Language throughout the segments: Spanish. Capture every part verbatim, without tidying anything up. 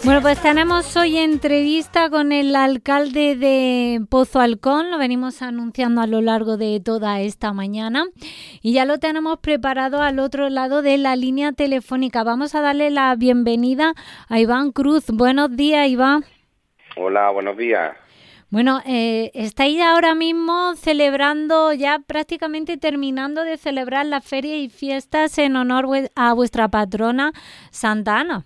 Bueno, pues tenemos hoy entrevista con el alcalde de Pozo Alcón, lo venimos anunciando a lo largo de toda esta mañana y ya lo tenemos preparado al otro lado de la línea telefónica. Vamos a darle la bienvenida a Iván Cruz. Buenos días, Iván. Hola, buenos días. Bueno, eh, estáis ahora mismo celebrando, ya prácticamente terminando de celebrar la feria y fiestas en honor a vuestra patrona Santa Ana.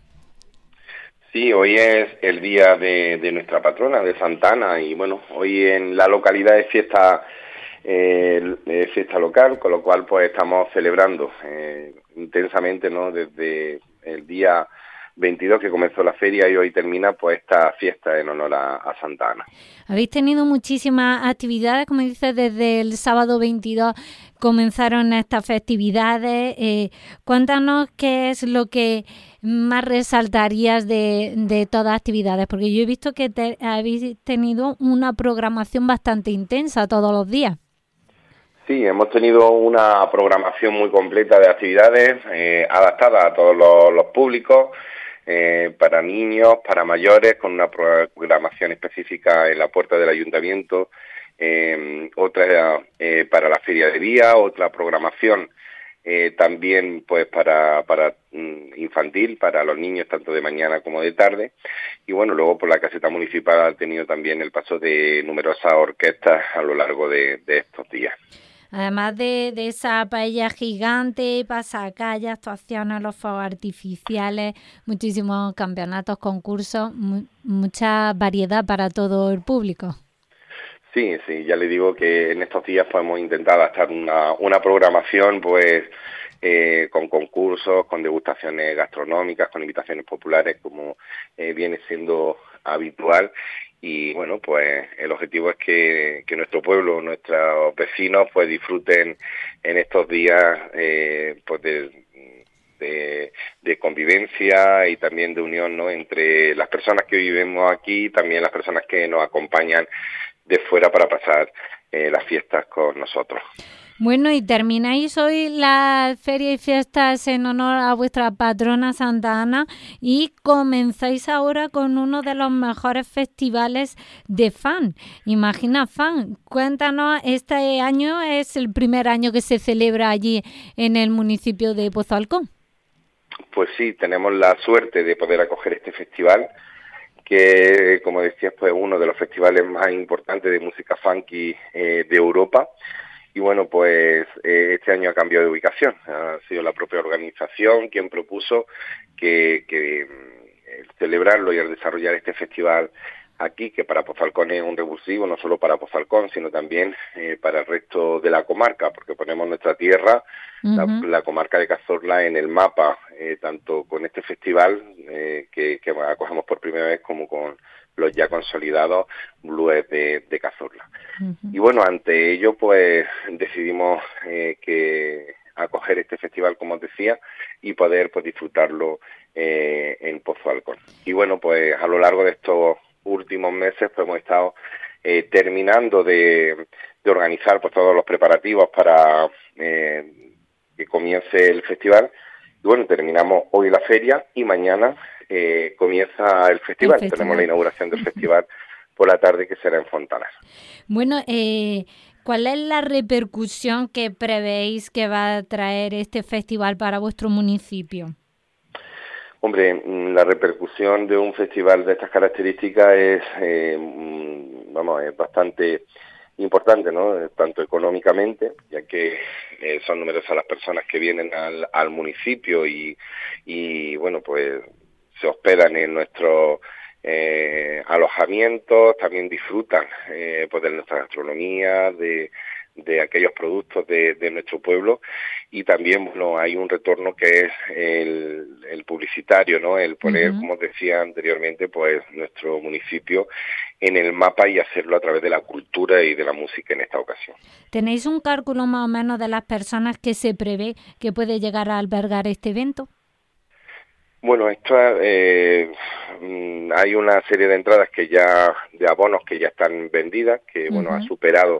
Sí, hoy es el día de, de nuestra patrona, de Santa Ana, y bueno, hoy en la localidad es fiesta, eh, es fiesta local, con lo cual pues estamos celebrando eh, intensamente, ¿no? Desde el día veintidós que comenzó la feria y hoy termina pues esta fiesta en honor a, a Santa Ana. Habéis tenido muchísimas actividades, como dices, desde el sábado veintidós comenzaron estas festividades. Eh, cuéntanos qué es lo que más resaltarías de, de todas las actividades, porque yo he visto que te, habéis tenido una programación bastante intensa todos los días. Sí, hemos tenido una programación muy completa de actividades, eh, adaptada a todos los, los públicos, eh, para niños, para mayores, con una programación específica en la puerta del ayuntamiento, eh, otra eh, para la feria de día, otra programación eh, también pues para, para mm, infantil, para los niños tanto de mañana como de tarde, y bueno, luego por la caseta municipal ha tenido también el paso de numerosas orquestas a lo largo de, de estos días. Además de, de esa paella gigante, pasacalles, actuaciones, los fuegos artificiales, muchísimos campeonatos, concursos, mu- mucha variedad para todo el público. Sí, sí, ya le digo que en estos días pues hemos intentado adaptar una, una programación pues eh, con concursos, con degustaciones gastronómicas, con invitaciones populares, como eh, viene siendo habitual. Y bueno, pues el objetivo es que, que nuestro pueblo, nuestros vecinos, pues disfruten en estos días eh, pues de, de, de convivencia y también de unión, ¿no?, entre las personas que vivimos aquí y también las personas que nos acompañan de fuera para pasar eh, las fiestas con nosotros. Bueno, y termináis hoy la feria y fiestas en honor a vuestra patrona Santa Ana y comenzáis ahora con uno de los mejores festivales de Fan. Imagina Fan, cuéntanos, este año es el primer año que se celebra allí en el municipio de Pozo Alcón. Pues sí, tenemos la suerte de poder acoger este festival, que, como decías, pues uno de los festivales más importantes de música funky eh, de Europa. Y bueno, pues eh, este año ha cambiado de ubicación. Ha sido la propia organización quien propuso que, que eh, celebrarlo y al desarrollar este festival aquí, que para Pozo Alcón es un revulsivo, no solo para Pozo Alcón, sino también eh, para el resto de la comarca, porque ponemos nuestra tierra, uh-huh. la, la comarca de Cazorla, en el mapa, eh, tanto con este festival eh, que, que acogemos por primera vez como con los ya consolidados blues de, de Cazorla. Uh-huh. Y bueno, ante ello pues decidimos eh, que acoger este festival, como os decía, y poder pues disfrutarlo eh, en Pozo Alcón. Y bueno, pues a lo largo de estos últimos meses pues hemos estado eh, terminando de, de organizar pues todos los preparativos para eh, que comience el festival. Y bueno, terminamos hoy la feria y mañana eh, comienza el festival. el festival. Tenemos la inauguración del festival por la tarde, que será en Fontanas. Bueno, eh, ¿cuál es la repercusión que prevéis que va a traer este festival para vuestro municipio? Hombre, la repercusión de un festival de estas características es, eh, vamos, es bastante importante, ¿no? Tanto económicamente, ya que eh, son numerosas las personas que vienen al, al municipio y, y, bueno, pues se hospedan en nuestros eh, alojamientos, también disfrutan eh, pues de nuestra gastronomía, de de aquellos productos de, de nuestro pueblo, y también, bueno, hay un retorno que es el, el publicitario, ¿no? El poner, uh-huh. como os decía anteriormente, pues nuestro municipio en el mapa y hacerlo a través de la cultura y de la música en esta ocasión. ¿Tenéis un cálculo más o menos de las personas que se prevé que puede llegar a albergar este evento? Bueno, esto eh, hay una serie de entradas que ya, de abonos que ya están vendidas, que, uh-huh. bueno, ha superado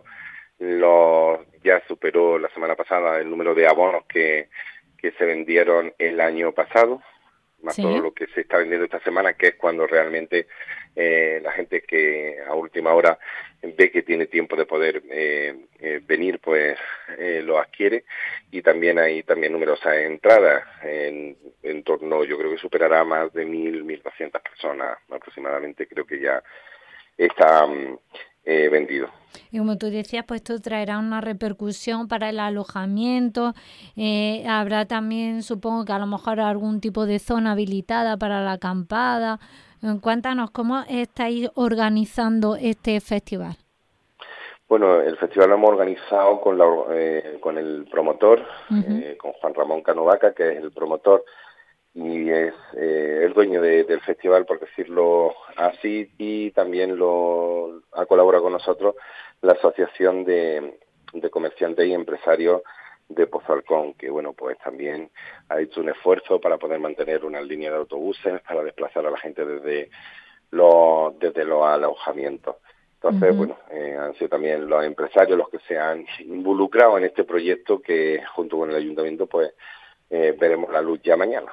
Los, ya superó la semana pasada el número de abonos que, que se vendieron el año pasado. más Sí. todo lo que se está vendiendo esta semana, que es cuando realmente eh, la gente que a última hora ve que tiene tiempo de poder eh, eh, venir, pues eh, lo adquiere. Y también hay también numerosas entradas, en, en torno, yo creo que superará más de mil, mil doscientas personas aproximadamente, creo que ya está um, eh, vendido. Y como tú decías, pues esto traerá una repercusión para el alojamiento. Eh, habrá también, supongo que a lo mejor algún tipo de zona habilitada para la acampada. Eh, Cuéntanos, ¿cómo estáis organizando este festival? Bueno, el festival lo hemos organizado con, la, eh, con el promotor, Uh-huh. eh, con Juan Ramón Canovaca, que es el promotor y es eh, el dueño de, del festival, por decirlo así, y también lo ha colaborado con nosotros la Asociación de, de Comerciantes y Empresarios de Pozalcón, que bueno, pues también ha hecho un esfuerzo para poder mantener una línea de autobuses para desplazar a la gente desde los, desde los alojamientos. Entonces, uh-huh. bueno, eh, han sido también los empresarios los que se han involucrado en este proyecto que junto con el ayuntamiento pues eh, veremos la luz ya mañana.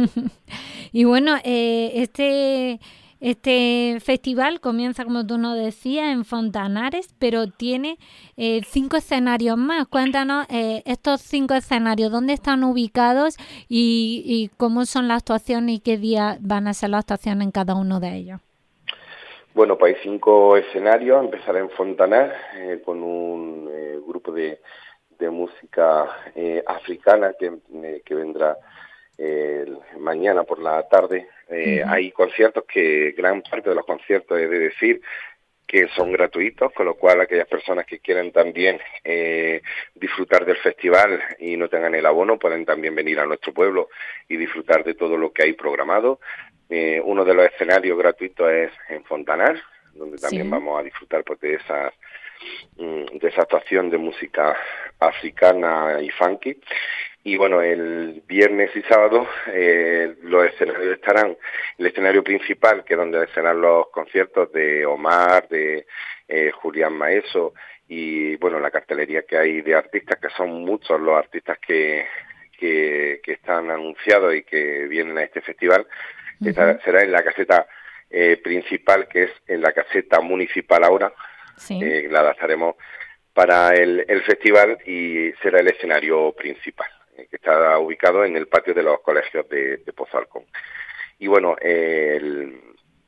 Y bueno, eh, este este festival comienza, como tú nos decías, en Fontanares, pero tiene eh, cinco escenarios más. Cuéntanos eh, estos cinco escenarios, dónde están ubicados y, y cómo son las actuaciones y qué día van a ser las actuaciones en cada uno de ellos. Bueno, pues hay cinco escenarios. Empezaré en Fontanar eh, con un eh, grupo de, de música eh, africana que, eh, que vendrá eh, mañana por la tarde. Eh, uh-huh. Hay conciertos que, gran parte de los conciertos, he de decir, que son gratuitos, con lo cual aquellas personas que quieran también eh, disfrutar del festival y no tengan el abono, pueden también venir a nuestro pueblo y disfrutar de todo lo que hay programado. Eh, uno de los escenarios gratuitos es en Fontanar, donde también sí. vamos a disfrutar pues, de, esa, de esa actuación de música africana y funky. Y bueno, el viernes y sábado eh, los escenarios estarán, el escenario principal, que es donde serán los conciertos de Omar, de eh, Julián Maeso, y bueno, la cartelería que hay de artistas, que son muchos los artistas que, que, que están anunciados y que vienen a este festival. Uh-huh. Esta será en la caseta eh, principal, que es en la caseta municipal ahora, sí. eh, la adaptaremos para el, el festival y será el escenario principal, que está ubicado en el patio de los colegios de, de Pozalcón. Y bueno, eh, el,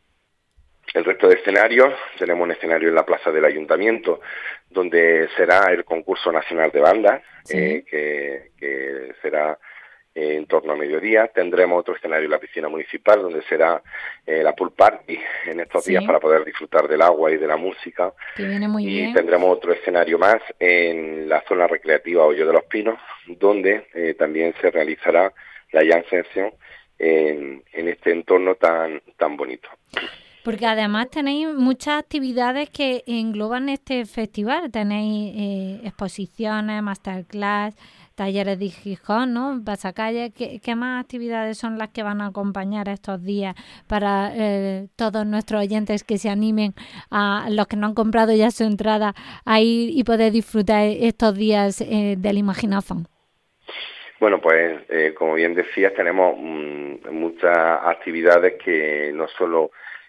el resto de escenarios, tenemos un escenario en la plaza del ayuntamiento, donde será el concurso nacional de bandas, sí. eh, que, que será eh, en torno a mediodía. Tendremos otro escenario en la piscina municipal, donde será eh, la pool party en estos sí. días para poder disfrutar del agua y de la música. Que viene muy y bien. Tendremos otro escenario más en la zona recreativa Hoyo de los Pinos, donde eh, también se realizará la jam session en, en este entorno tan, tan bonito. Porque además tenéis muchas actividades que engloban este festival. Tenéis eh, exposiciones, masterclass, talleres de Gijón, ¿no? Pasacalles. ¿Qué, ¿Qué más actividades son las que van a acompañar estos días para eh, todos nuestros oyentes que se animen, a los que no han comprado ya su entrada, a ir y poder disfrutar estos días eh, del Imaginación? Bueno, pues eh, como bien decías, tenemos mmm, muchas actividades que no solo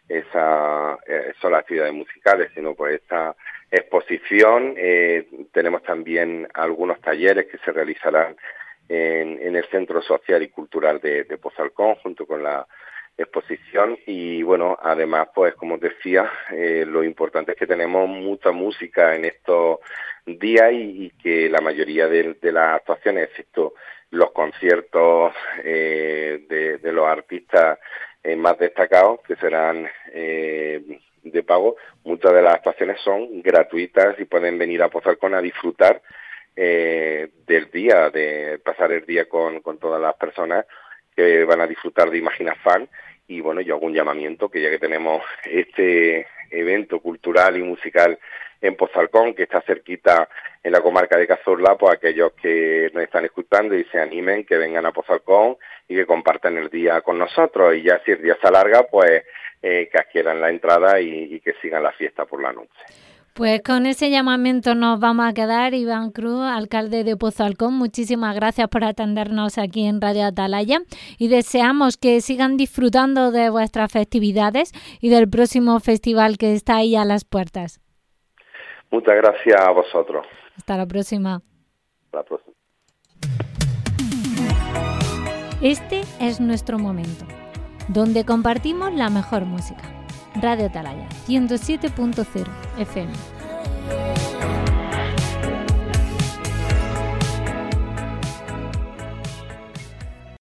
esa, eh, son las actividades musicales, sino pues esta exposición. Eh, tenemos también algunos talleres que se realizarán en, en el Centro Social y Cultural de, de Pozalcón, junto con la exposición. Y bueno, además, pues como decía, eh, lo importante es que tenemos mucha música en estos días y, y que la mayoría de, de las actuaciones, excepto los conciertos eh, de, de los artistas eh, más destacados, que serán eh, de pago, muchas de las actuaciones son gratuitas y pueden venir a Pozalcón a disfrutar eh, del día, de pasar el día con, con todas las personas que van a disfrutar de Imaginafan. Y bueno, yo hago un llamamiento, que ya que tenemos este evento cultural y musical en Pozalcón, que está cerquita en la comarca de Cazorla, pues aquellos que nos están escuchando y se animen, que vengan a Pozalcón y que compartan el día con nosotros. Y ya si el día se alarga, pues eh, que adquieran la entrada y, y que sigan la fiesta por la noche. Pues con ese llamamiento nos vamos a quedar. Iván Cruz, alcalde de Pozo Alcón, muchísimas gracias por atendernos aquí en Radio Atalaya y deseamos que sigan disfrutando de vuestras festividades y del próximo festival que está ahí a las puertas. Muchas gracias a vosotros. Hasta la próxima. Hasta la próxima. Este es nuestro momento, donde compartimos la mejor música. Radio Atalaya, ciento siete punto cero F M.